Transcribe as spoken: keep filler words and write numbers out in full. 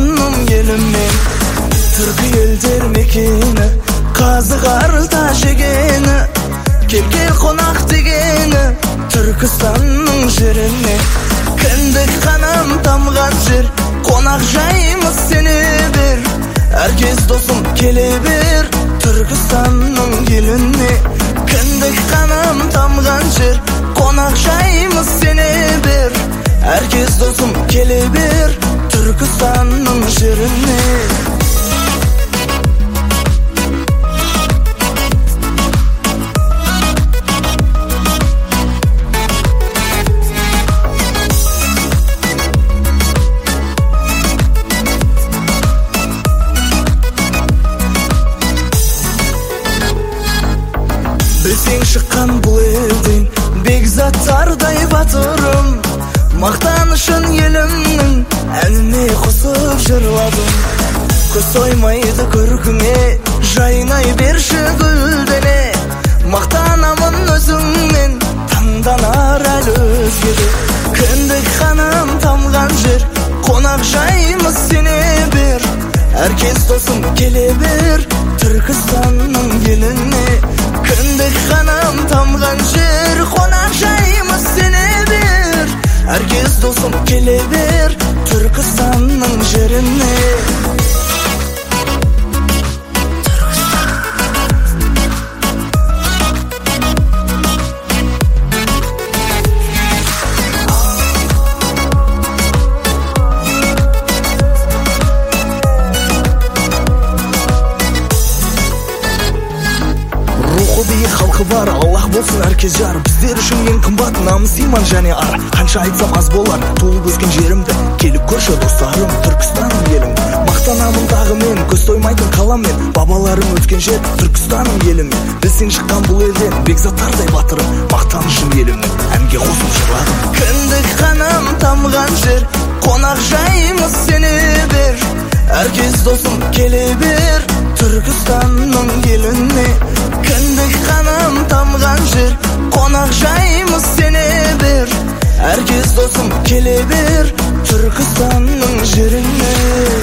Түркістанның елімнен. Түркі елдер мекені, қазы қарылта жегені, кел-кел қонақ дегені Түркістанның жеріне. Кіндік қанам тамған жер, қонақ жайымыз сене бер. Әркез досым келе бер Түркістанның еліне. Кіндік қанам тамған жер, қонақ жайымыз сене бер. Әркез досым келе бер Түркістанның жеріне. Білсең шыққан бұл елден бекзаттардай батырым, мақтанышын елімнің әніне қосып жырладым. Көз тоймайды көркіңе, жайнай берші гүлдене. Мақтанамын өзіңмен, таңданар әлі өзгеде. Кіндік қанам тамған жер, қонақ жайымыз сене бер. Әркез досым келе бер Түркістанның еліне. Кіндік қанам тамған жер, қонақ жайымыз сене бер. Әркез досым келе бер Түркістанның жеріне. Биік халқы бар, Аллах болсын әркез жар. Біздер үшін ең қымбат намыс, иман және ар. Қанша айтсам аз болар, туылып өскен жерімді. Келіп көрші достарым, Түркістанның елім. Мақтанамын тағымен, көз тоймайтын қаламмен. Бабаларым өткен жер, Түркістанның елімен. Білсең шыққан бұл елден бекзаттардай батырым, мақтанышым елімнің әнге қосып жырладым. Кіндік қанам тамған жер, қонақ жайымыз сене бер. Әркез досым келе бер Түркістанның еліне. Кіндік қанам тамған жер, қонақ жайымыз сене бер. Әркез досым келе бер Түркістанның жеріне.